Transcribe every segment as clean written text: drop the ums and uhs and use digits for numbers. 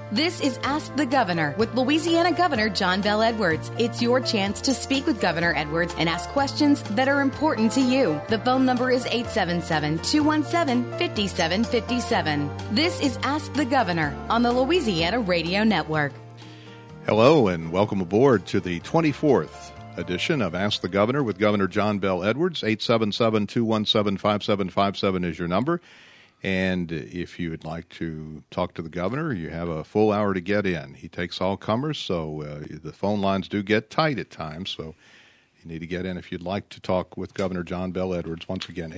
This is Ask the Governor with Louisiana Governor John Bel Edwards. It's your chance to speak with Governor Edwards and ask questions that are important to you. The phone number is 877-217-5757. This is Ask the Governor on the Louisiana Radio Network. Hello and welcome aboard to the 24th edition of Ask the Governor with Governor John Bel Edwards. 877-217-5757 is your number. And if you would like to talk to the governor, you have a full hour to get in. He takes all comers, so the phone lines do get tight at times. So you need to get in if you'd like to talk with Governor John Bel Edwards. Once again,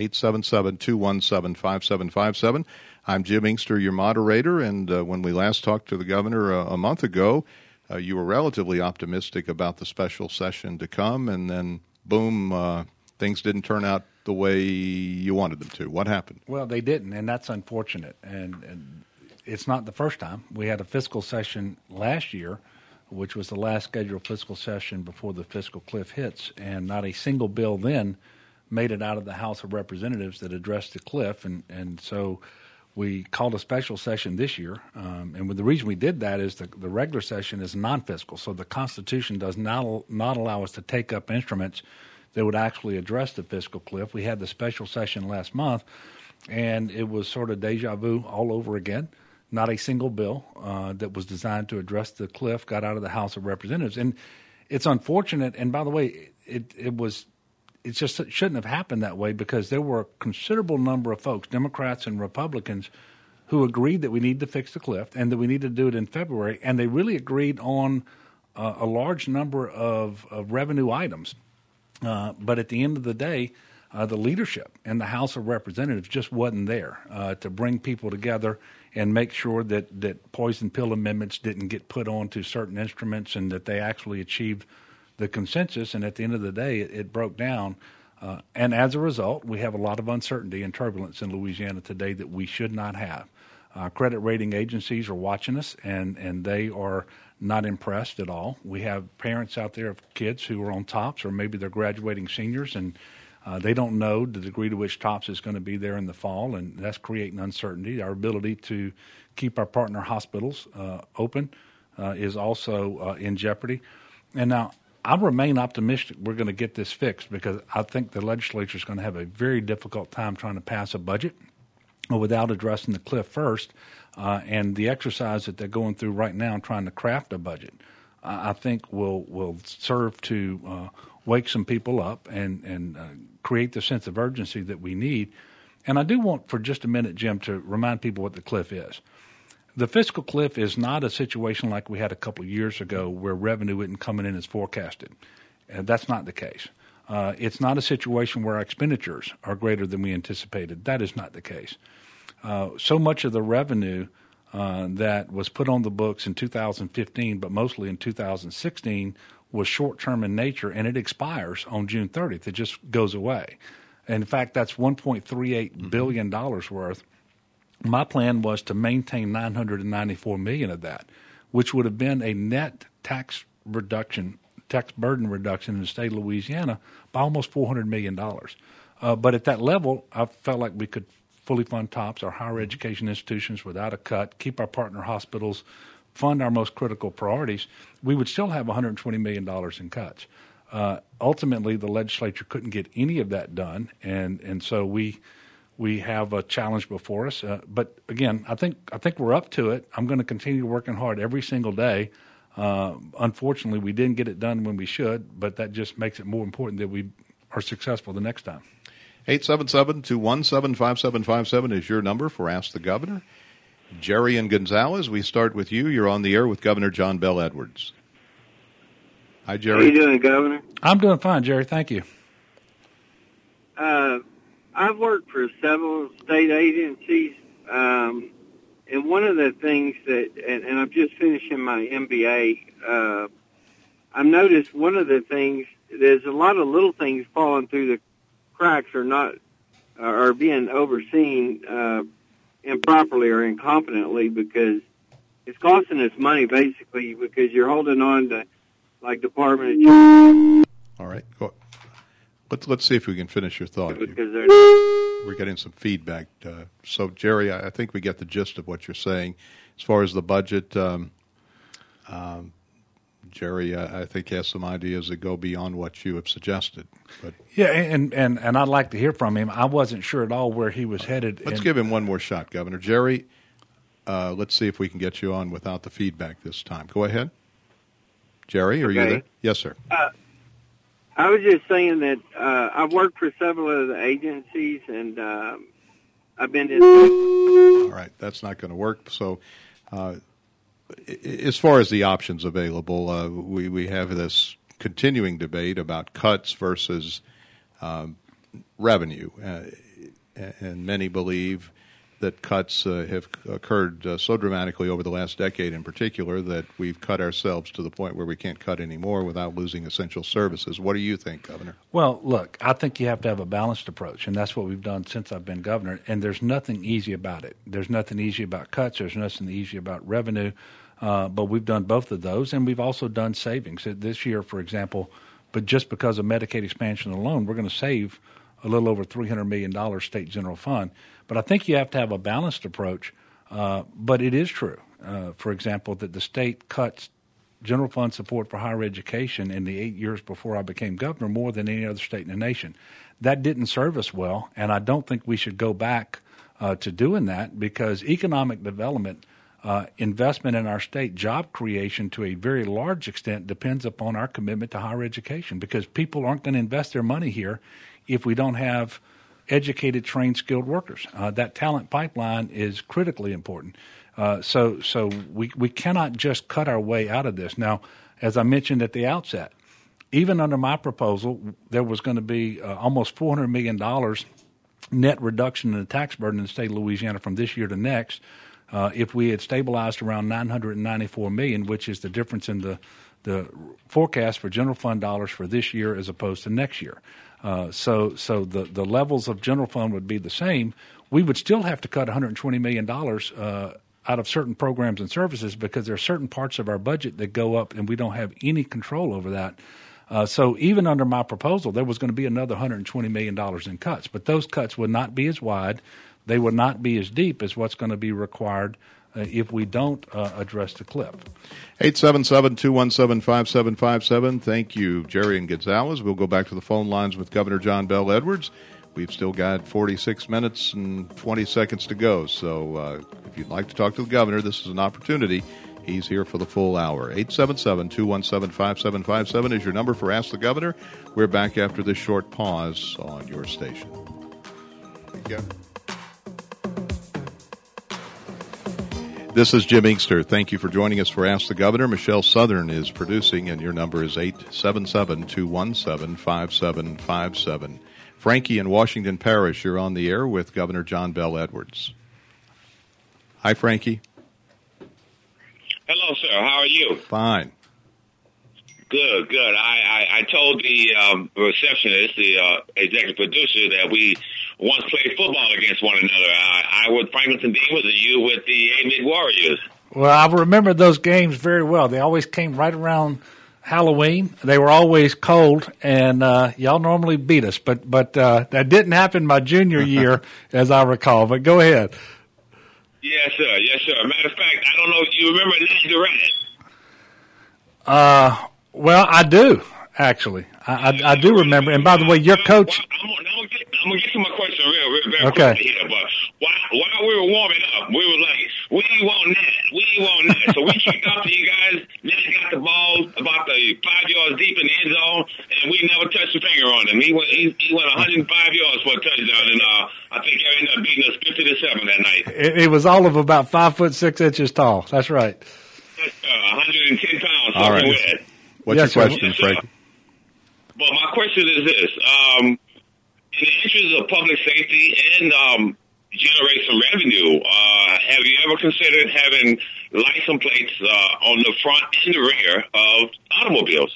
877-217-5757. I'm Jim Inkster, your moderator, and when we last talked to the governor a month ago, you were relatively optimistic about the special session to come, and then, boom, things didn't turn out the way you wanted them to. What happened? Well, they didn't, and that's unfortunate. And it's not the first time. We had a fiscal session last year, which was the last scheduled fiscal session before the fiscal cliff hits, and not a single bill then made it out of the House of Representatives that addressed the cliff. And so we called a special session this year, and the reason we did that is the regular session is non-fiscal, so the Constitution does not allow us to take up instruments that would actually address the fiscal cliff. We had the special session last month, and it was sort of deja vu all over again. Not a single bill that was designed to address the cliff got out of the House of Representatives. And it's unfortunate, and by the way, it shouldn't have happened that way, because there were a considerable number of folks, Democrats and Republicans, who agreed that we need to fix the cliff and that we need to do it in February, and they really agreed on a large number of revenue items. But at the end of the day, the leadership in the House of Representatives just wasn't there to bring people together and make sure that poison pill amendments didn't get put onto certain instruments and that they actually achieved the consensus. And at the end of the day, it broke down. And as a result, we have a lot of uncertainty and turbulence in Louisiana today that we should not have. Credit rating agencies are watching us, and they are not impressed at all. We have parents out there of kids who are on TOPS, or maybe they're graduating seniors, and they don't know the degree to which TOPS is going to be there in the fall, and that's creating uncertainty. Our ability to keep our partner hospitals open is also in jeopardy. And now I remain optimistic we're going to get this fixed, because I think the legislature is going to have a very difficult time trying to pass a budget without addressing the cliff first. And the exercise that they're going through right now trying to craft a budget, I think will serve to wake some people up and create the sense of urgency that we need. And I do want for just a minute, Jim, to remind people what the cliff is. The fiscal cliff is not a situation like we had a couple of years ago where revenue isn't coming in as forecasted. That's not the case. It's not a situation where our expenditures are greater than we anticipated. That is not the case. So much of the revenue that was put on the books in 2015, but mostly in 2016, was short-term in nature, and it expires on June 30th. It just goes away. And in fact, that's $1.38 billion worth. My plan was to maintain $994 million of that, which would have been a net tax burden reduction in the state of Louisiana by almost $400 million. But at that level, I felt like we could fully fund TOPS, our higher education institutions, without a cut, keep our partner hospitals, fund our most critical priorities. We would still have $120 million in cuts. Ultimately, the legislature couldn't get any of that done, and so we have a challenge before us. But again, I think we're up to it. I'm going to continue working hard every single day. Unfortunately, we didn't get it done when we should, but that just makes it more important that we are successful the next time. 877-217-5757 is your number for Ask the Governor. Jerry and Gonzales, we start with you. You're on the air with Governor John Bel Edwards. Hi, Jerry. How you doing, Governor? I'm doing fine, Jerry. Thank you. I've worked for several state agencies, and one of the things that, and I'm just finishing my MBA, I've noticed one of the things, there's a lot of little things falling through the cracks are being overseen improperly or incompetently, because it's costing us money, basically, because you're holding on to, like, Department of Justice. All right. Let's see if we can finish your thought. We're getting some feedback. So, Jerry, I think we get the gist of what you're saying. As far as the budget, Jerry, I think has some ideas that go beyond what you have suggested. But yeah, and I'd like to hear from him. I wasn't sure at all where he was headed. Let's give him one more shot, Governor. Jerry, let's see if we can get you on without the feedback this time. Go ahead. Jerry, are you there? Yes, sir. I was just saying that I've worked for several of the agencies, and I've been in. All right, that's not going to work. So, as far as the options available, we have this continuing debate about cuts versus revenue, and many believe that cuts have occurred so dramatically over the last decade in particular that we've cut ourselves to the point where we can't cut anymore without losing essential services. What do you think, Governor? Well, look, I think you have to have a balanced approach, and that's what we've done since I've been governor, and there's nothing easy about it. There's nothing easy about cuts. There's nothing easy about revenue, but we've done both of those, and we've also done savings. This year, for example, but just because of Medicaid expansion alone, we're going to save a little over $300 million state general fund. But I think you have to have a balanced approach. But it is true, for example, that the state cuts general fund support for higher education in the 8 years before I became governor more than any other state in the nation. That didn't serve us well, and I don't think we should go back to doing that because economic development, investment in our state, job creation to a very large extent depends upon our commitment to higher education because people aren't going to invest their money here if we don't have educated, trained, skilled workers. That talent pipeline is critically important. So we cannot just cut our way out of this. Now, as I mentioned at the outset, even under my proposal, there was going to be almost $400 million net reduction in the tax burden in the state of Louisiana from this year to next if we had stabilized around $994 million, which is the difference in the forecast for general fund dollars for this year as opposed to next year. So the levels of general fund would be the same. We would still have to cut $120 million out of certain programs and services because there are certain parts of our budget that go up and we don't have any control over that. So even under my proposal, there was going to be another $120 million in cuts. But those cuts would not be as wide. They would not be as deep as what's going to be required if we don't address the cliff. 877-217-5757. Thank you, Jerry and Gonzalez. We'll go back to the phone lines with Governor John Bel Edwards. We've still got 46 minutes and 20 seconds to go. So if you'd like to talk to the governor, this is an opportunity. He's here for the full hour. 877-217-5757 is your number for Ask the Governor. We're back after this short pause on your station. Thank you. This is Jim Inkster. Thank you for joining us for Ask the Governor. Michelle Southern is producing, and your number is 877-217-5757. Frankie in Washington Parish, you're on the air with Governor John Bel Edwards. Hi, Frankie. Hello, sir. How are you? Fine. Good. I told the receptionist, the executive producer, that we once played football against one another. I with Franklinton Demons and you with the A-Mid Warriors. Well, I remember those games very well. They always came right around Halloween. They were always cold, and y'all normally beat us. But that didn't happen my junior year, as I recall. But go ahead. Yes, sir. Matter of fact, I don't know if you remember Nat Durant. Well, I do, actually. I do remember. And by the way, your coach... I'm going to get to my question real very okay. quickly here. But while we were warming up, we were like, we want Nat. So we kicked off to you guys. Nat got the ball about the 5 yards deep in the end zone, and we never touched a finger on him. He went 105 yards for a touchdown, and I think he ended up beating us 50-7 that night. It was all of about 5'6" tall. That's right. 110 pounds. All right. What's your question, Frank? Well, my question is this. In the interest of public safety and generate some revenue, have you ever considered having license plates on the front and the rear of automobiles?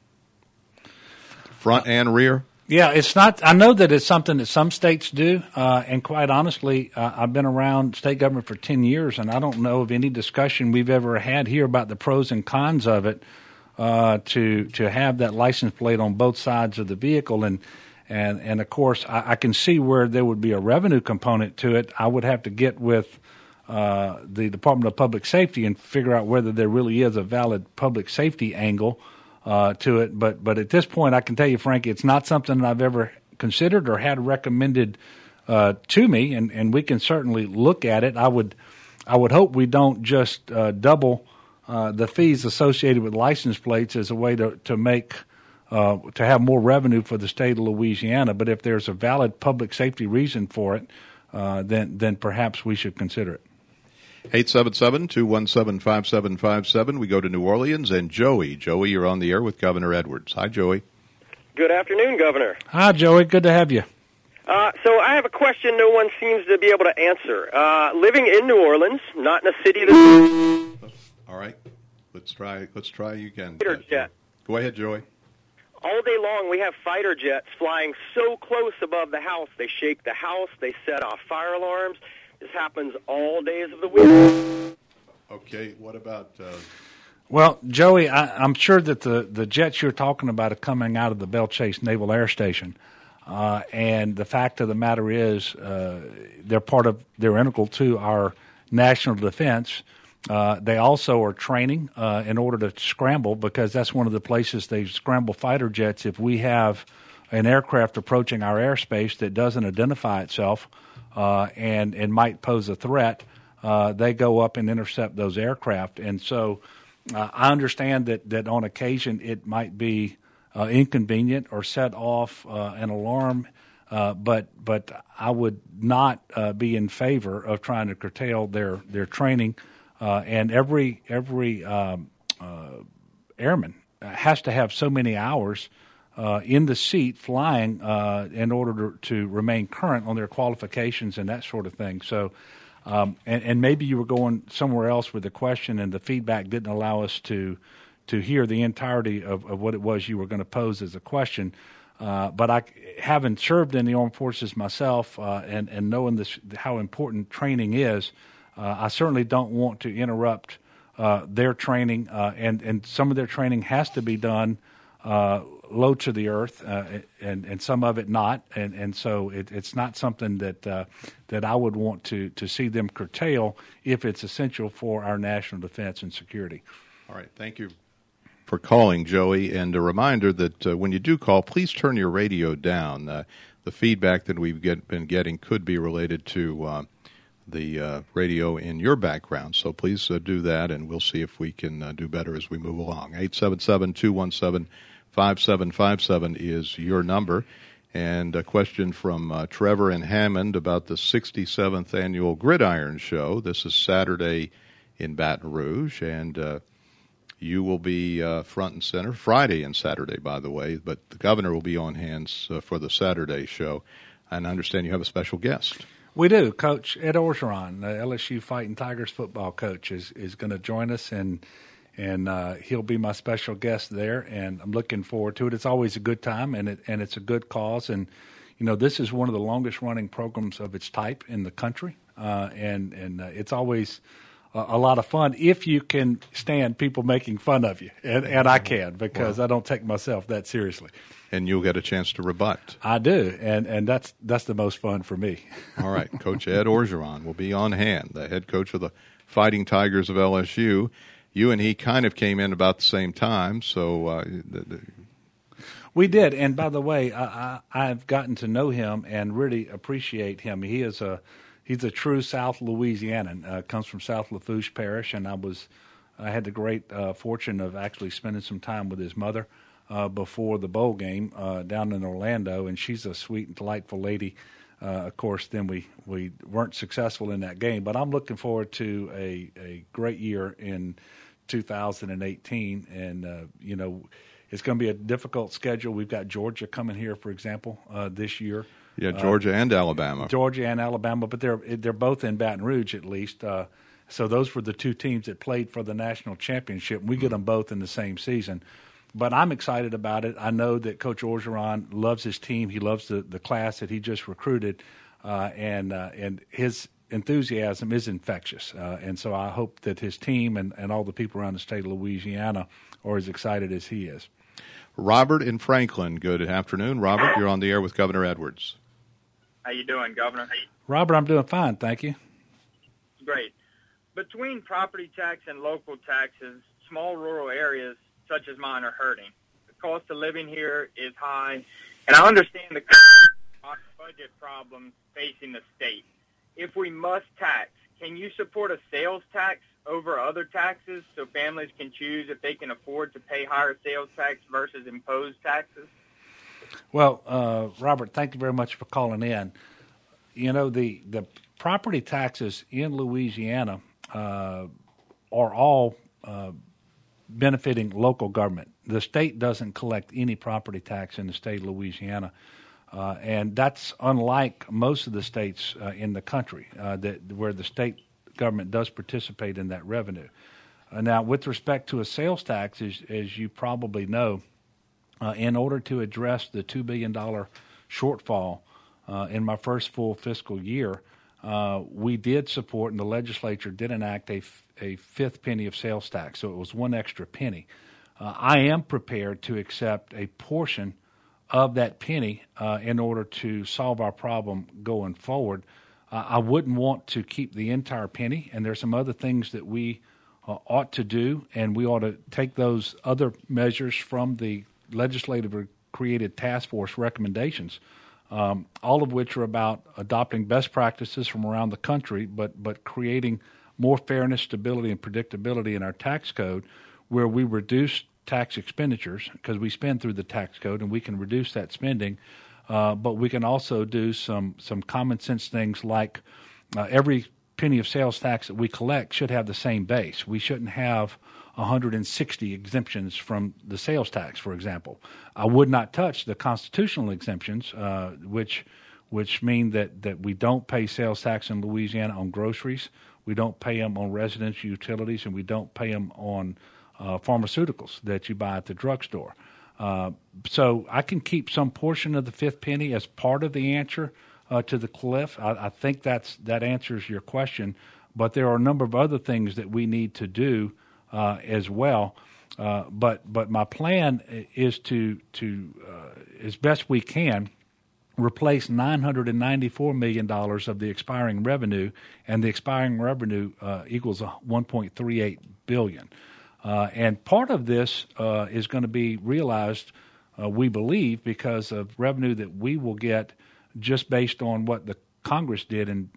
Front and rear? Yeah, it's not. I know that it's something that some states do, and quite honestly, I've been around state government for 10 years, and I don't know of any discussion we've ever had here about the pros and cons of it to have that license plate on both sides of the vehicle. And of course, I can see where there would be a revenue component to it. I would have to get with the Department of Public Safety and figure out whether there really is a valid public safety angle to it. But at this point, I can tell you, Frank, it's not something that I've ever considered or had recommended to me, and we can certainly look at it. I would hope we don't just double the fees associated with license plates as a way to make to have more revenue for the state of Louisiana. But if there's a valid public safety reason for it, then perhaps we should consider it. 877-217-5757. We go to New Orleans, and Joey. Joey, you're on the air with Governor Edwards. Hi, Joey. Good afternoon, Governor. Hi, Joey. Good to have you. So I have a question no one seems to be able to answer. Living in New Orleans, not in a city that's... All right. Let's try you again. Fighter jet. Go ahead, Joey. All day long, we have fighter jets flying so close above the house. They shake the house. They set off fire alarms. This happens all days of the week. Okay, what about... Well, Joey, I'm sure that the jets you're talking about are coming out of the Belle Chasse Naval Air Station. And the fact of the matter is they're integral to our national defense. They also are training in order to scramble, because that's one of the places they scramble fighter jets. If we have an aircraft approaching our airspace that doesn't identify itself and might pose a threat, they go up and intercept those aircraft. And so I understand that on occasion it might be inconvenient or set off an alarm, but I would not be in favor of trying to curtail their training. And every airman has to have so many hours in the seat flying in order to remain current on their qualifications and that sort of thing. So, and maybe you were going somewhere else with the question, and the feedback didn't allow us to hear the entirety of what it was you were going to pose as a question. But I, having served in the armed forces myself and knowing how important training is, I certainly don't want to interrupt their training, and some of their training has to be done low to the earth, and some of it not, and so it's not something that I would want to see them curtail if it's essential for our national defense and security. All right, thank you for calling, Joey, and a reminder that when you do call, please turn your radio down. The feedback that we've been getting could be related to the radio in your background, so please do that, and we'll see if we can do better as we move along. 877-217-5757 is your number. And a question from Trevor in Hammond about the 67th Annual Gridiron Show. This is Saturday in Baton Rouge, and you will be front and center Friday and Saturday, by the way, but the governor will be on hands for the Saturday show. And I understand you have a special guest. We do. Coach Ed Orgeron, the LSU Fighting Tigers football coach, is going to join us, and he'll be my special guest there, and I'm looking forward to it. It's always a good time, and it's a good cause. And, you know, this is one of the longest-running programs of its type in the country, and it's always a lot of fun if you can stand people making fun of you, and I can, because I don't take myself that seriously. And you'll get a chance to rebut. I do, and that's the most fun for me. All right, Coach Ed Orgeron will be on hand, the head coach of the Fighting Tigers of LSU. You and he kind of came in about the same time, so we did. And by the way, I've gotten to know him and really appreciate him. He's a true South Louisianan. Comes from South Lafourche Parish, and I had the great fortune of actually spending some time with his mother before the bowl game down in Orlando, and she's a sweet and delightful lady. Of course, then we weren't successful in that game, but I'm looking forward to a great year in 2018, and you know, it's going to be a difficult schedule. We've got Georgia coming here, for example, this year. Yeah, Georgia and Alabama. Georgia and Alabama, but they're both in Baton Rouge at least. So those were the two teams that played for the national championship. We get them both in the same season. But I'm excited about it. I know that Coach Orgeron loves his team. He loves the class that he just recruited, and his enthusiasm is infectious. And so I hope that his team and all the people around the state of Louisiana are as excited as he is. Robert in Franklin, good afternoon. Robert, you're on the air with Governor Edwards. How you doing, Governor? Robert, I'm doing fine, thank you. Great. Between property tax and local taxes, small rural areas such as mine are hurting. The cost of living here is high, and I understand the budget problems facing the state. If we must tax, can you support a sales tax over other taxes so families can choose if they can afford to pay higher sales tax versus imposed taxes? Well, Robert, thank you very much for calling in. You know, the property taxes in Louisiana are all benefiting local government. The state doesn't collect any property tax in the state of Louisiana, and that's unlike most of the states in the country where the state government does participate in that revenue. Now, with respect to a sales tax, as you probably know, in order to address the $2 billion shortfall in my first full fiscal year, we did support, and the legislature did enact a fifth penny of sales tax, so it was one extra penny. I am prepared to accept a portion of that penny in order to solve our problem going forward. I wouldn't want to keep the entire penny, and there's some other things that we ought to do, and we ought to take those other measures from the legislative created task force recommendations, all of which are about adopting best practices from around the country, but creating more fairness, stability, and predictability in our tax code, where we reduce tax expenditures because we spend through the tax code and we can reduce that spending, but we can also do some common sense things like every penny of sales tax that we collect should have the same base. We shouldn't have 160 exemptions from the sales tax, for example. I would not touch the constitutional exemptions, which mean that we don't pay sales tax in Louisiana on groceries, we don't pay them on residential utilities, and we don't pay them on pharmaceuticals that you buy at the drugstore. So I can keep some portion of the fifth penny as part of the answer to the cliff. I think that answers your question, but there are a number of other things that we need to do as well. But my plan is to as best we can, replace $994 million of the expiring revenue, and the expiring revenue equals $1.38 billion. And part of this is going to be realized, we believe, because of revenue that we will get just based on what the Congress did in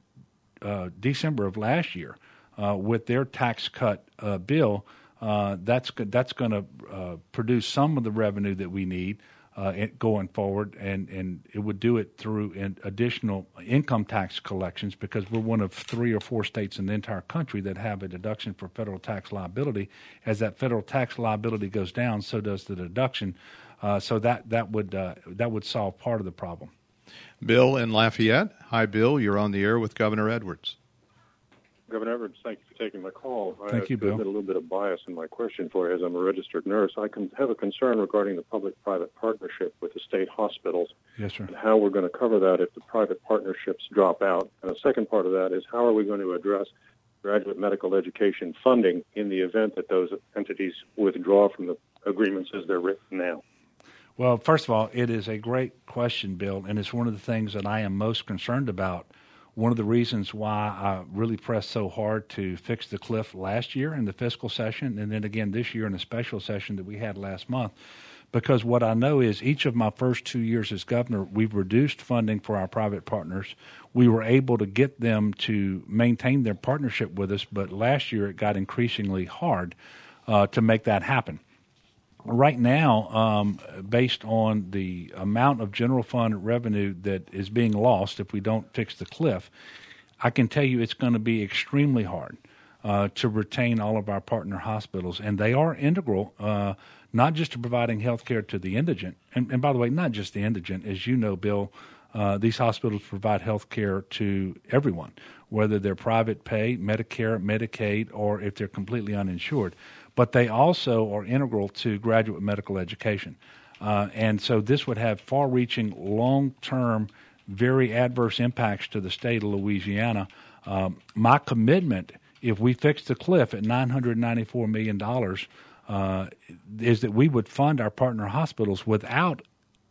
December of last year with their tax cut bill. That's going to produce some of the revenue that we need going forward, and it would do it through additional income tax collections, because we're one of 3 or 4 states in the entire country that have a deduction for federal tax liability. As that federal tax liability goes down, so does the deduction. So that would solve part of the problem. Bill in Lafayette. Hi, Bill. You're on the air with Governor Edwards. Governor Edwards, thank you for taking my call. Thank you, Bill. I have a little bit of bias in my question for you, as I'm a registered nurse. I have a concern regarding the public-private partnership with the state hospitals. Yes, sir. And how we're going to cover that if the private partnerships drop out. And the second part of that is, how are we going to address graduate medical education funding in the event that those entities withdraw from the agreements as they're written now? Well, first of all, it is a great question, Bill, and it's one of the things that I am most concerned about. One of the reasons why I really pressed so hard to fix the cliff last year in the fiscal session, and then again this year in a special session that we had last month, because what I know is each of my first 2 years as governor, we've reduced funding for our private partners. We were able to get them to maintain their partnership with us, but last year it got increasingly hard to make that happen. Right now, based on the amount of general fund revenue that is being lost if we don't fix the cliff, I can tell you it's going to be extremely hard to retain all of our partner hospitals. And they are integral, not just to providing health care to the indigent. And by the way, not just the indigent. As you know, Bill, these hospitals provide health care to everyone, whether they're private pay, Medicare, Medicaid, or if they're completely uninsured. But they also are integral to graduate medical education. And so this would have far-reaching, long-term, very adverse impacts to the state of Louisiana. My commitment, if we fix the cliff at $994 million, is that we would fund our partner hospitals without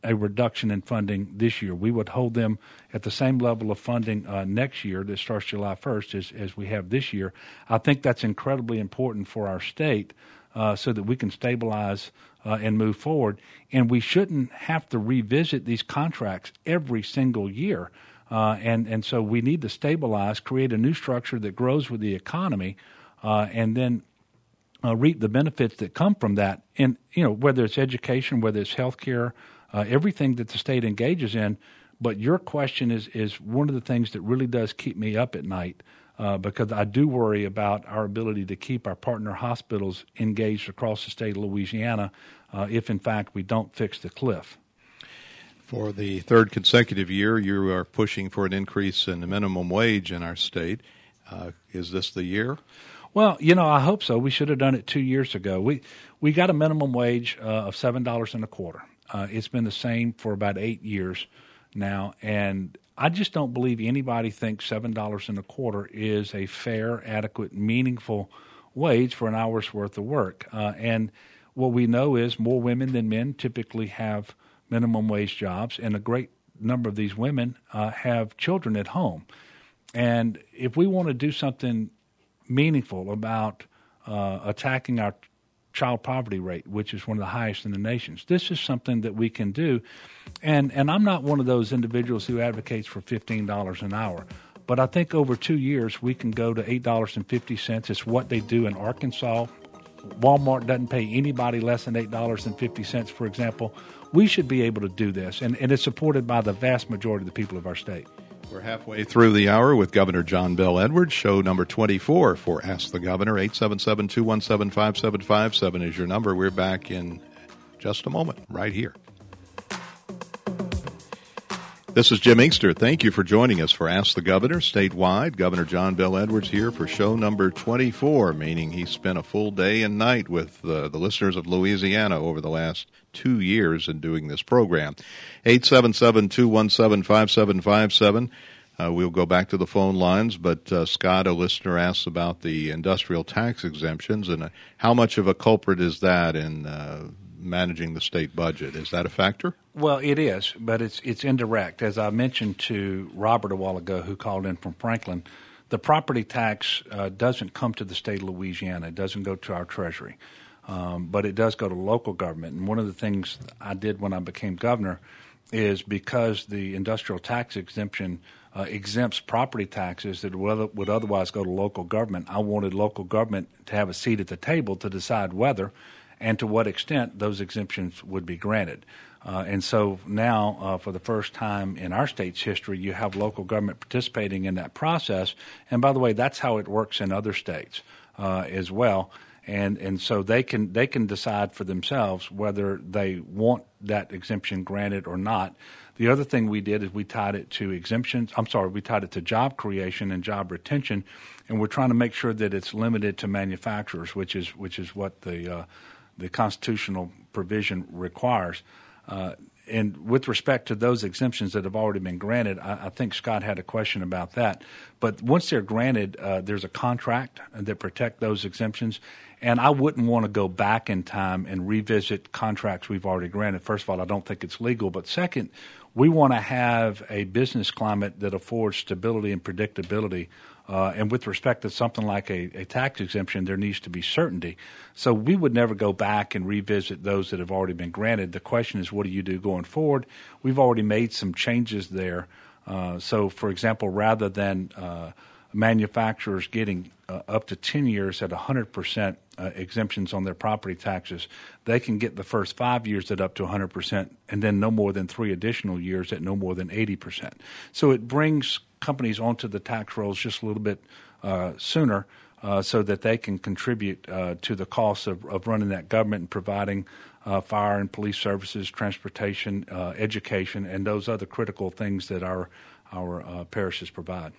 a reduction in funding this year. We would hold them at the same level of funding next year that starts July 1st as we have this year. I think that's incredibly important for our state so that we can stabilize and move forward. And we shouldn't have to revisit these contracts every single year. And so we need to stabilize, create a new structure that grows with the economy, and then reap the benefits that come from that. And, whether it's education, whether it's healthcare, everything that the state engages in. But your question is one of the things that really does keep me up at night, because I do worry about our ability to keep our partner hospitals engaged across the state of Louisiana if, in fact, we don't fix the cliff. For the third consecutive year, you are pushing for an increase in the minimum wage in our state. Is this the year? Well, I hope so. We should have done it 2 years ago. We got a minimum wage of $7.25. It's been the same for about 8 years now, and I just don't believe anybody thinks $7.25 is a fair, adequate, meaningful wage for an hour's worth of work. And what we know is more women than men typically have minimum wage jobs, and a great number of these women have children at home. And if we want to do something meaningful about attacking our child poverty rate, which is one of the highest in the nation, this is something that we can do. And I'm not one of those individuals who advocates for $15 an hour, but I think over 2 years we can go to $8.50. It's what they do in Arkansas. Walmart doesn't pay anybody less than $8.50, for example. We should be able to do this, and it's supported by the vast majority of the people of our state. We're halfway through the hour with Governor John Bel Edwards, show number 24 for Ask the Governor. 877-217-5757 is your number. We're back in just a moment, right here. This is Jim Inkster. Thank you for joining us for Ask the Governor statewide. Governor John Bel Edwards here for show number 24, meaning he spent a full day and night with the listeners of Louisiana over the last 2 years in doing this program. 877-217-5757. We'll go back to the phone lines, but Scott, a listener, asks about the industrial tax exemptions and how much of a culprit is that in managing the state budget. Is that a factor? Well, it is, but it's indirect. As I mentioned to Robert a while ago, who called in from Franklin, the property tax doesn't come to the state of Louisiana. It doesn't go to our treasury, but it does go to local government. And one of the things I did when I became governor is because the industrial tax exemption exempts property taxes that would otherwise go to local government, I wanted local government to have a seat at the table to decide whether and to what extent those exemptions would be granted. And so now, for the first time in our state's history, you have local government participating in that process. And by the way, that's how it works in other states as well. And so they can decide for themselves whether they want that exemption granted or not. The other thing we did is we tied it to we tied it to job creation and job retention, and we're trying to make sure that it's limited to manufacturers, which is what the constitutional provision requires. And with respect to those exemptions that have already been granted, I think Scott had a question about that. But once they're granted, there's a contract that protects those exemptions. And I wouldn't want to go back in time and revisit contracts we've already granted. First of all, I don't think it's legal. But second, we want to have a business climate that affords stability and predictability. And with respect to something like a tax exemption, there needs to be certainty. So we would never go back and revisit those that have already been granted. The question is, what do you do going forward? We've already made some changes there. So, for example, rather than manufacturers getting up to 10 years at 100% exemptions on their property taxes, they can get the first 5 years at up to 100% and then no more than 3 additional years at no more than 80%. So it brings companies onto the tax rolls just a little bit sooner so that they can contribute to the costs of running that government and providing fire and police services, transportation, education, and those other critical things that our parishes provide.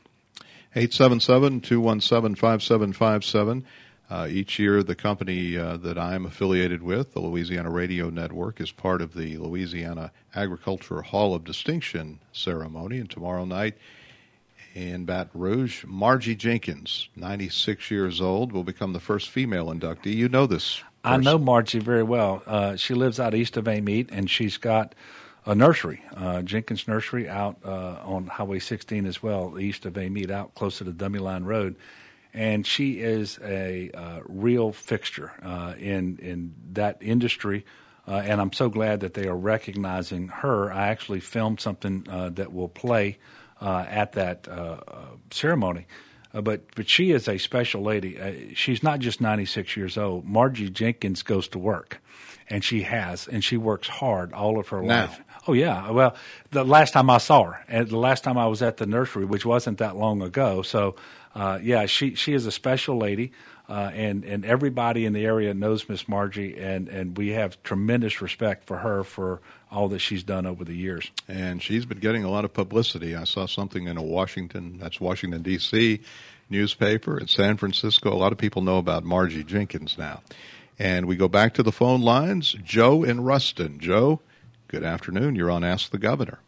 877-217-5757. Each year, the company that I am affiliated with, the Louisiana Radio Network, is part of the Louisiana Agricultural Hall of Distinction ceremony. And tomorrow night in Baton Rouge, Margie Jenkins, 96 years old, will become the first female inductee. You know this person. I know Margie very well. She lives out east of Amite, and she's got nursery, Jenkins Nursery, out on Highway 16 as well, east of Amite, out closer to Dummy Line Road. And she is a real fixture in that industry, and I'm so glad that they are recognizing her. I actually filmed something that will play at that ceremony. But she is a special lady. She's not just 96 years old. Margie Jenkins goes to work, and she works hard all of her life. Oh, yeah. Well, the last time I saw her, and the last time I was at the nursery, which wasn't that long ago. So, she is a special lady, and everybody in the area knows Miss Margie, and we have tremendous respect for her for all that she's done over the years. And she's been getting a lot of publicity. I saw something in a Washington, D.C. newspaper in San Francisco. A lot of people know about Margie Jenkins now. And we go back to the phone lines. Joe in Ruston. Joe, good afternoon. You're on Ask the Governor.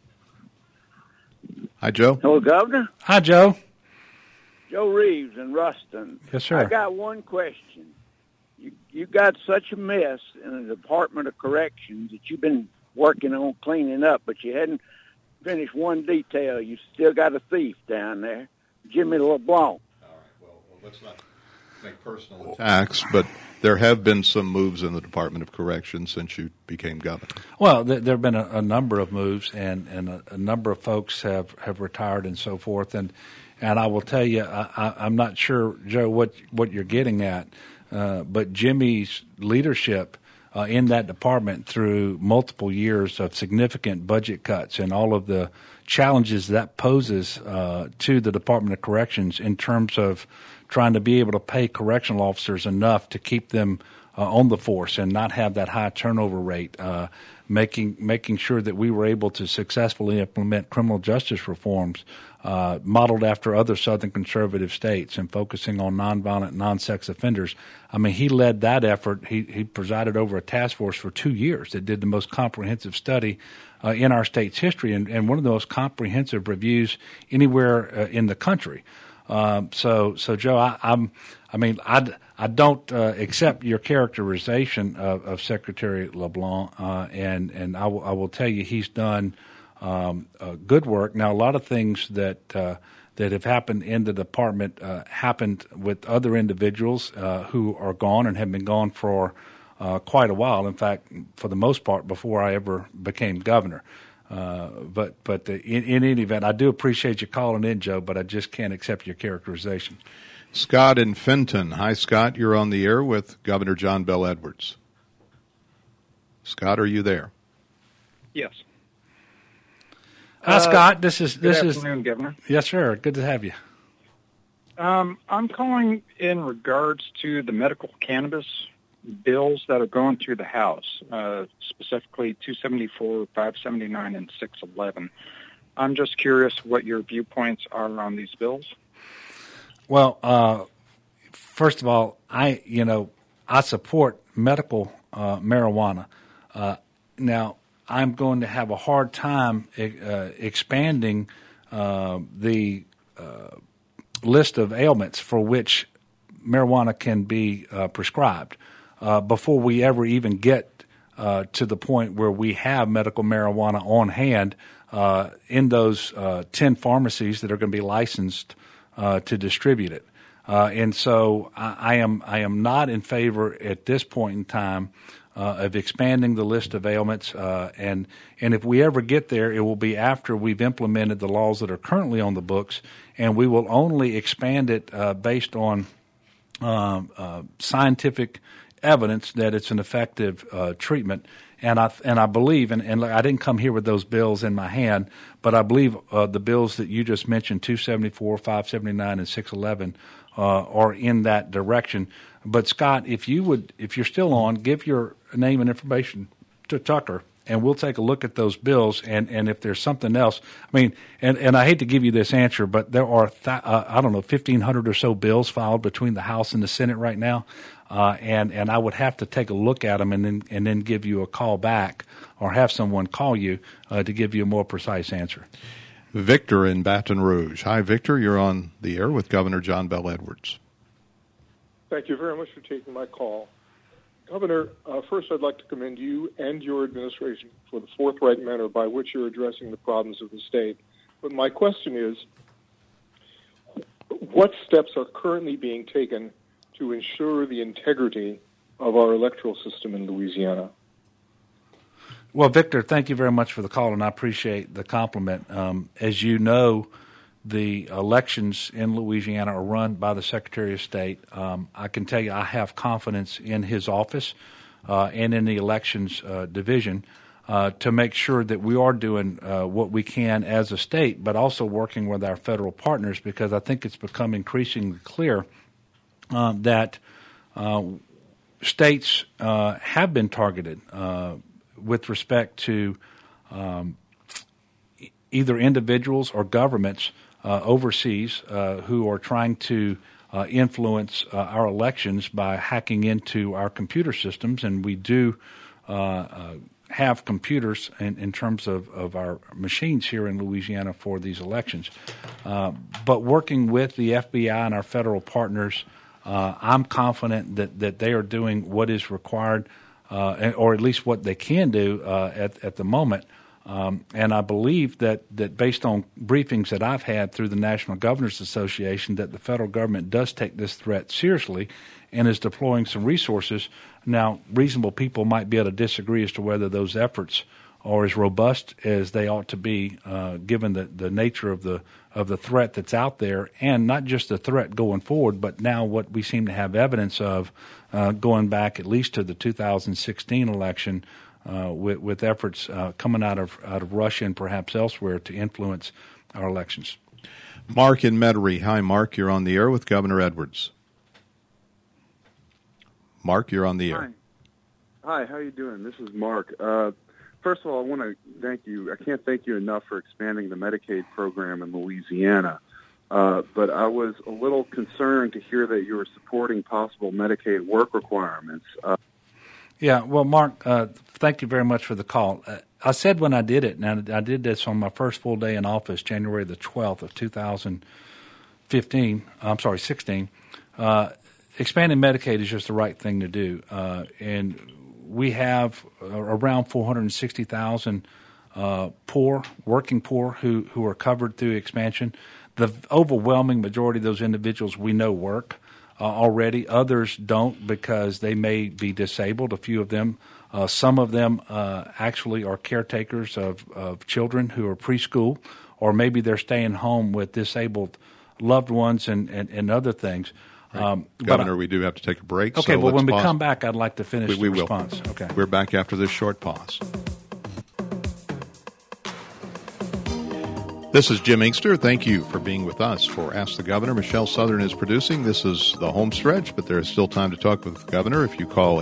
Hi, Joe. Hello, Governor. Hi, Joe. Joe Reeves in Ruston. Yes, sir. I got one question. You got such a mess in the Department of Corrections that you've been working on cleaning up, but you hadn't finished one detail. You still got a thief down there, Jimmy LeBlanc. All right. Well, let's not make personal attacks, but there have been some moves in the Department of Corrections since you became governor. Well, there have been a number of moves, and a number of folks have retired and so forth. And I will tell you, I'm not sure, Joe, what you're getting at, but Jimmy's leadership in that department through multiple years of significant budget cuts and all of the challenges that poses to the Department of Corrections in terms of trying to be able to pay correctional officers enough to keep them on the force and not have that high turnover rate, making sure that we were able to successfully implement criminal justice reforms modeled after other Southern conservative states and focusing on nonviolent, non-sex offenders. I mean, he led that effort. He presided over a task force for 2 years that did the most comprehensive study in our state's history and one of the most comprehensive reviews anywhere in the country. So Joe, I don't accept your characterization of Secretary LeBlanc, and I will tell you he's done good work. Now, a lot of things that have happened in the department happened with other individuals who are gone and have been gone for quite a while. In fact, for the most part, before I ever became governor. But in any event, I do appreciate you calling in, Joe, but I just can't accept your characterization. Scott in Fenton. Hi, Scott. You're on the air with Governor John Bel Edwards. Scott, are you there? Yes. Hi, Scott. This is Good afternoon, Governor. Yes, sir. Good to have you. I'm calling in regards to the medical cannabis bills that are going through the House, specifically 274, 579, and 611. I'm just curious what your viewpoints are on these bills. Well, first of all, I support medical marijuana. Now, I'm going to have a hard time expanding the list of ailments for which marijuana can be prescribed before we ever even get to the point where we have medical marijuana on hand in those 10 pharmacies that are going to be licensed to distribute it. And so I am not in favor at this point in time of expanding the list of ailments, and if we ever get there, it will be after we've implemented the laws that are currently on the books, and we will only expand it based on scientific evidence that it's an effective treatment. And I believe, and I didn't come here with those bills in my hand, but I believe the bills that you just mentioned, 274, 579, and 611, are in that direction. But Scott, if you're still on, give your name and information to Tucker, and we'll take a look at those bills. And if there's something else, I mean, and I hate to give you this answer, but there are 1,500 or so bills filed between the House and the Senate right now. And I would have to take a look at them and then give you a call back or have someone call you to give you a more precise answer. Victor in Baton Rouge. Hi, Victor. You're on the air with Governor John Bel Edwards. Thank you very much for taking my call. Governor, first I'd like to commend you and your administration for the forthright manner by which you're addressing the problems of the state. But my question is, what steps are currently being taken to ensure the integrity of our electoral system in Louisiana? Well, Victor, thank you very much for the call, and I appreciate the compliment. As you know, the elections in Louisiana are run by the Secretary of State. I can tell you I have confidence in his office and in the elections division to make sure that we are doing what we can as a state, but also working with our federal partners, because I think it's become increasingly clear that states have been targeted with respect to either individuals or governments overseas who are trying to influence our elections by hacking into our computer systems, and we do have computers in terms of our machines here in Louisiana for these elections. But working with the FBI and our federal partners, I'm confident that they are doing what is required, or at least what they can do at the moment. And I believe that based on briefings that I've had through the National Governors Association, that the federal government does take this threat seriously and is deploying some resources. Now, reasonable people might be able to disagree as to whether those efforts are as robust as they ought to be, given the nature of the threat that's out there, and not just the threat going forward, but now what we seem to have evidence of going back at least to the 2016 election, with efforts coming out of Russia and perhaps elsewhere to influence our elections. Mark in Metairie. Hi, Mark. You're on the air with Governor Edwards. Mark, you're on the air. Hi, how you doing? This is Mark. First of all, I want to thank you. I can't thank you enough for expanding the Medicaid program in Louisiana. But I was a little concerned to hear that you were supporting possible Medicaid work requirements. Yeah, well, Mark, thank you very much for the call. I said when I did it, and I did this on my first full day in office, January the 12th of 16, expanding Medicaid is just the right thing to do. And we have around 460,000 working poor who are covered through expansion. The overwhelming majority of those individuals we know work already. Others don't because they may be disabled, a few of them. Some of them actually are caretakers of children who are preschool, or maybe they're staying home with disabled loved ones and other things. Right. Governor, we do have to take a break. Okay, so well, when we pause. come back, I'd like to finish the response. Will. Okay. We're back after this short pause. This is Jim Inkster. Thank you for being with us for Ask the Governor. Michelle Southern is producing. This is the home stretch, but there is still time to talk with the Governor. If you call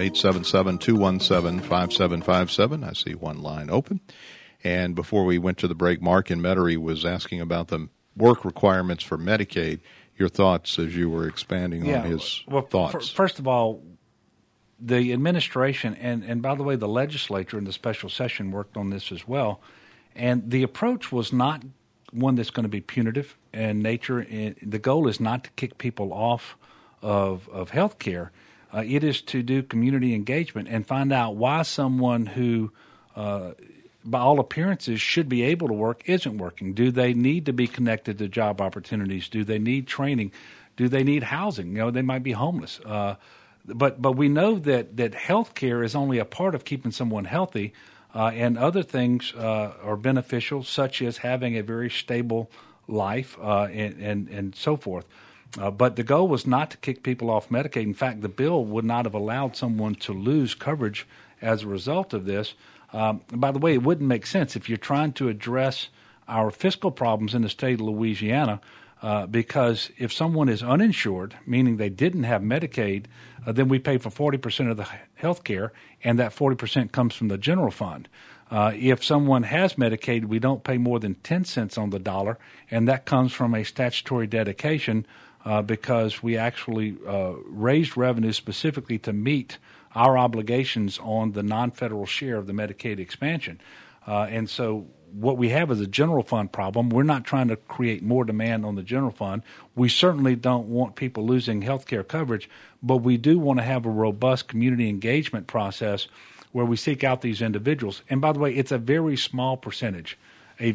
877-217-5757, I see one line open. And before we went to the break, Mark in Metairie was asking about the work requirements for Medicaid. Your thoughts as you were expanding on his thoughts. First of all, the administration, and by the way, the legislature in the special session worked on this as well, and the approach was not one that's going to be punitive in nature. The goal is not to kick people off of health care. It is to do community engagement and find out why someone who by all appearances should be able to work isn't working. Do they need to be connected to job opportunities? Do they need training? Do they need housing? They might be homeless. But we know that health care is only a part of keeping someone healthy, and other things are beneficial, such as having a very stable life and so forth. But the goal was not to kick people off Medicaid. In fact, the bill would not have allowed someone to lose coverage as a result of this. By the way, it wouldn't make sense if you're trying to address our fiscal problems in the state of Louisiana, because if someone is uninsured, meaning they didn't have Medicaid, then we pay for 40% of the health care, and that 40% comes from the general fund. If someone has Medicaid, we don't pay more than 10 cents on the dollar, and that comes from a statutory dedication because we actually raised revenue specifically to meet our obligations on the non-federal share of the Medicaid expansion. And so what we have is a general fund problem. We're not trying to create more demand on the general fund. We certainly don't want people losing health care coverage, but we do want to have a robust community engagement process where we seek out these individuals. And by the way, it's a very small percentage of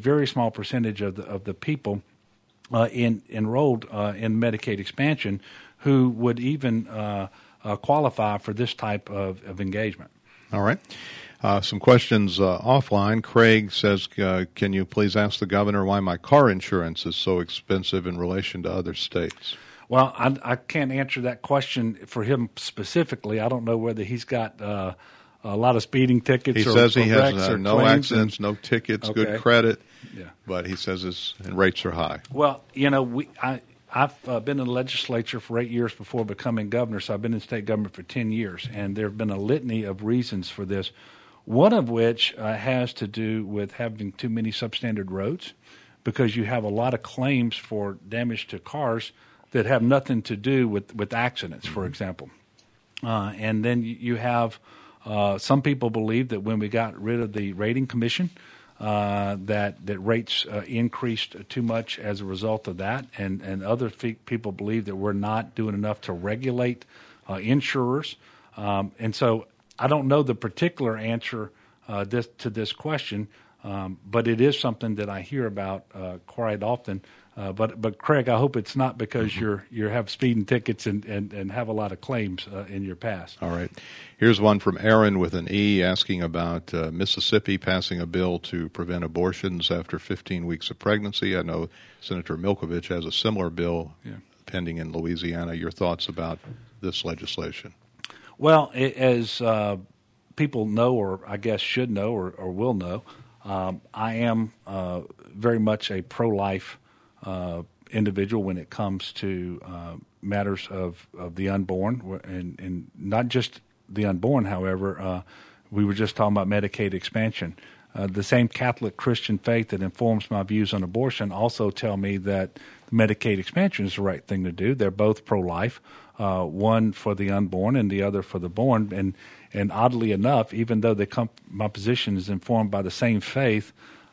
the people enrolled in Medicaid expansion who would even qualify for this type of engagement. All right. Some questions offline. Craig says, can you please ask the governor why my car insurance is so expensive in relation to other states? Well, I can't answer that question for him specifically. I don't know whether he's got a lot of speeding tickets. He says he has no accidents, no tickets, Okay. good credit, Yeah. but he says his rates are high. Well, I've been in the legislature for 8 years before becoming governor, so I've been in state government for 10 years, and there have been a litany of reasons for this, one of which has to do with having too many substandard roads, because you have a lot of claims for damage to cars that have nothing to do with accidents, for example. And then you have some people believe that when we got rid of the rating commission, that rates increased too much as a result of that, and other people believe that we're not doing enough to regulate insurers. And so I don't know the particular answer to this question, but it is something that I hear about quite often. But Craig, I hope it's not because you have speeding tickets and have a lot of claims in your past. All right. Here's one from Aaron with an E asking about Mississippi passing a bill to prevent abortions after 15 weeks of pregnancy. I know Senator Milkovich has a similar bill pending in Louisiana. Your thoughts about this legislation? Well, as people know, or I guess should know or will know, I am very much a pro-life individual when it comes to matters of the unborn, and not just the unborn, however. We were just talking about Medicaid expansion. The same Catholic Christian faith that informs my views on abortion also tell me that Medicaid expansion is the right thing to do. They're both pro-life, one for the unborn and the other for the born. And oddly enough, even though my position is informed by the same faith,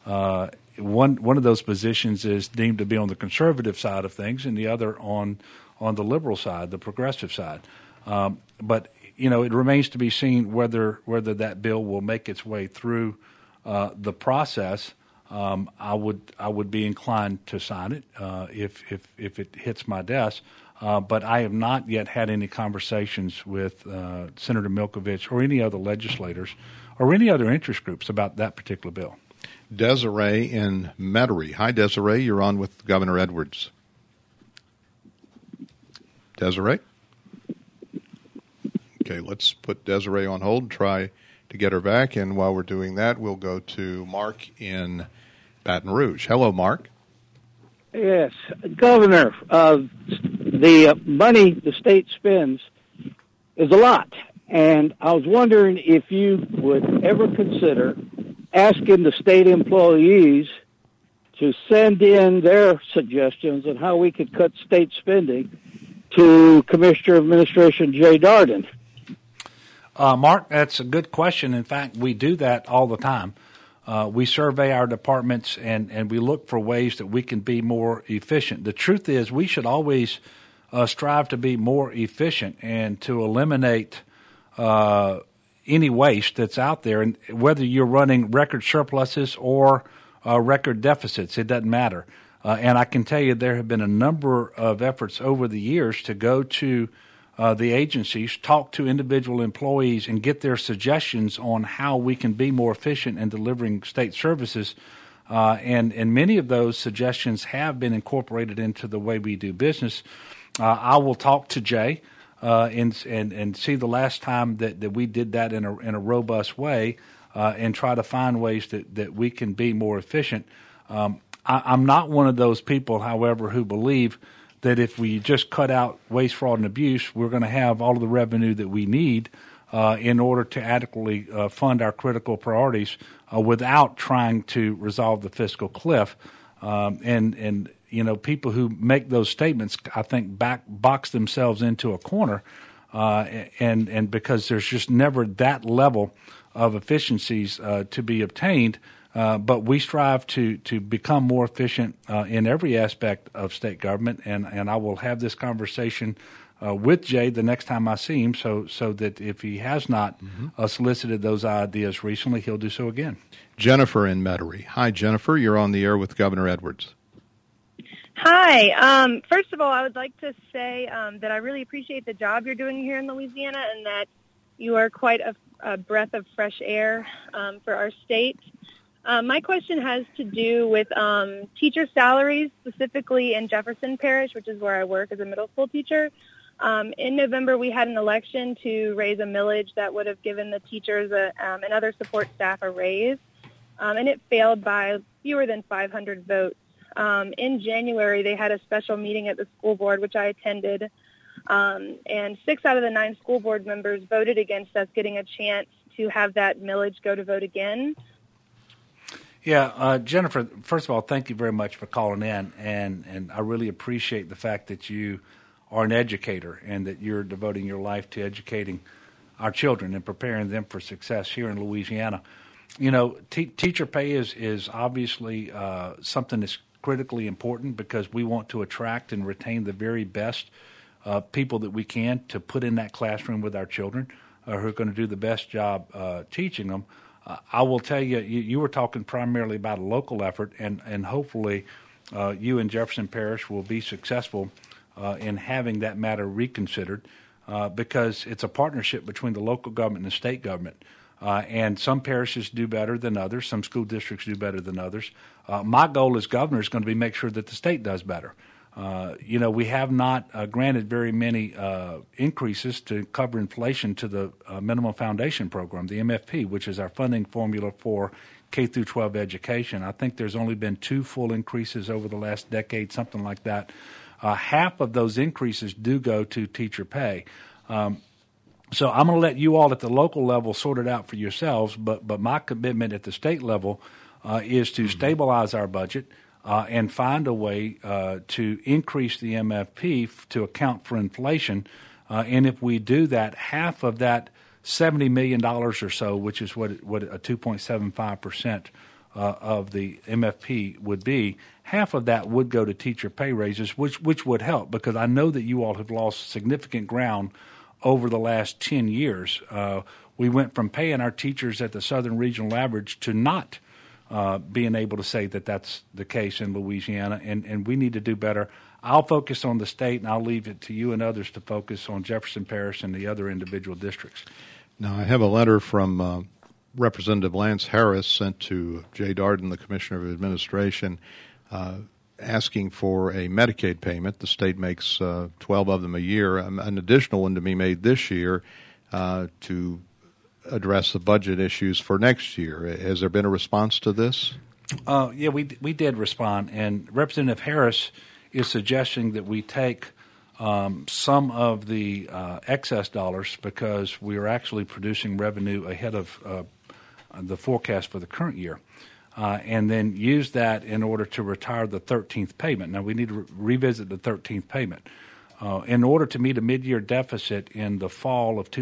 one of those positions is deemed to be on the conservative side of things, and the other on the liberal side, the progressive side. But it remains to be seen whether that bill will make its way through the process. I would be inclined to sign it if it hits my desk. But I have not yet had any conversations with Senator Milkovich or any other legislators or any other interest groups about that particular bill. Desiree in Metairie. Hi, Desiree. You're on with Governor Edwards. Desiree? Okay, let's put Desiree on hold and try to get her back. And while we're doing that, we'll go to Mark in Baton Rouge. Hello, Mark. Yes, Governor, the money the state spends is a lot, and I was wondering if you would ever consider asking the state employees to send in their suggestions on how we could cut state spending to Commissioner of Administration Jay Darden. Mark, that's a good question. In fact, we do that all the time. We survey our departments and we look for ways that we can be more efficient. The truth is we should always strive to be more efficient and to eliminate any waste that's out there. And whether you're running record surpluses or record deficits, it doesn't matter. And I can tell you there have been a number of efforts over the years to go to the agencies, talk to individual employees, and get their suggestions on how we can be more efficient in delivering state services. And many of those suggestions have been incorporated into the way we do business. I will talk to Jay and see the last time that we did that in a robust way and try to find ways that we can be more efficient. I'm not one of those people, however, who believe that if we just cut out waste, fraud, and abuse, we're going to have all of the revenue that we need in order to adequately fund our critical priorities without trying to resolve the fiscal cliff. And people who make those statements, I think, box themselves into a corner, and because there's just never that level of efficiencies to be obtained But we strive to become more efficient in every aspect of state government, and I will have this conversation with Jay the next time I see him, so that if he has not solicited those ideas recently, he'll do so again. Jennifer in Metairie. Hi, Jennifer. You're on the air with Governor Edwards. Hi. First of all, I would like to say that I really appreciate the job you're doing here in Louisiana, and that you are quite a breath of fresh air for our state. My question has to do with teacher salaries, specifically in Jefferson Parish, which is where I work as a middle school teacher. In November, we had an election to raise a millage that would have given the teachers and other support staff a raise, and it failed by fewer than 500 votes. In January, they had a special meeting at the school board, which I attended, and 6 out of the 9 school board members voted against us getting a chance to have that millage go to vote again. Yeah, Jennifer, first of all, thank you very much for calling in, and I really appreciate the fact that you are an educator and that you're devoting your life to educating our children and preparing them for success here in Louisiana. You know, teacher pay is obviously something that's critically important because we want to attract and retain the very best people that we can to put in that classroom with our children who are going to do the best job teaching them. I will tell you, you were talking primarily about a local effort, and hopefully you and Jefferson Parish will be successful in having that matter reconsidered because it's a partnership between the local government and the state government. And some parishes do better than others. Some school districts do better than others. My goal as governor is going to be make sure that the state does better. We have not granted very many increases to cover inflation to the Minimum Foundation Program, the MFP, which is our funding formula for K through 12 education. I think there's only been 2 full increases over the last decade, something like that. Half of those increases do go to teacher pay. So I'm going to let you all at the local level sort it out for yourselves, but my commitment at the state level is to stabilize our budget and find a way to increase the MFP to account for inflation. And if we do that, half of that $70 million or so, which is what a 2.75% of the MFP would be, half of that would go to teacher pay raises, which would help because I know that you all have lost significant ground over the last 10 years. We went from paying our teachers at the Southern Regional average to not being able to say that that's the case in Louisiana, and we need to do better. I'll focus on the state, and I'll leave it to you and others to focus on Jefferson Parish and the other individual districts. Now, I have a letter from Representative Lance Harris sent to Jay Darden, the Commissioner of Administration, asking for a Medicaid payment. The state makes 12 of them a year, an additional one to be made this year to address the budget issues for next year. Has there been a response to this? Yeah, we did respond, and Representative Harris is suggesting that we take some of the excess dollars because we are actually producing revenue ahead of the forecast for the current year, and then use that in order to retire the 13th payment. Now, we need to revisit the 13th payment. In order to meet a mid-year deficit in the fall of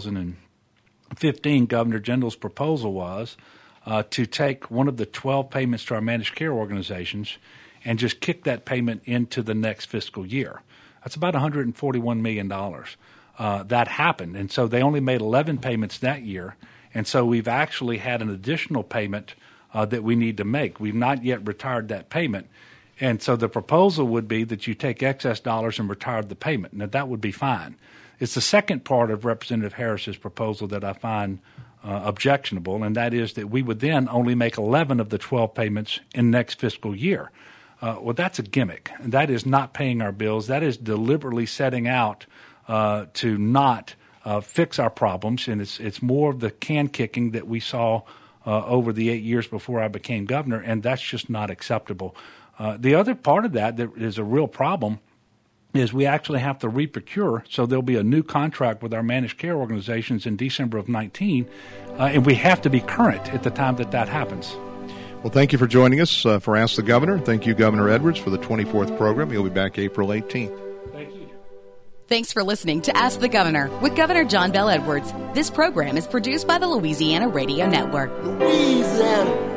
2015, Governor Jindal's proposal was to take one of the 12 payments to our managed care organizations and just kick that payment into the next fiscal year. That's about $141 million. That happened, and so they only made 11 payments that year, and so we've actually had an additional payment that we need to make. We've not yet retired that payment, and so the proposal would be that you take excess dollars and retire the payment. Now, that would be fine. It's the second part of Representative Harris's proposal that I find objectionable, and that is that we would then only make 11 of the 12 payments in next fiscal year. Well, that's a gimmick. That is not paying our bills. That is deliberately setting out to not fix our problems, and it's more of the can kicking that we saw over the 8 years before I became governor, and that's just not acceptable. The other part of that is a real problem is we actually have to reprocure, so there'll be a new contract with our managed care organizations in December of 19, and we have to be current at the time that happens. Well, thank you for joining us for Ask the Governor. Thank you, Governor Edwards, for the 24th program. He'll be back April 18th. Thank you. Thanks for listening to Ask the Governor with Governor John Bel Edwards. This program is produced by the Louisiana Radio Network. Louisiana.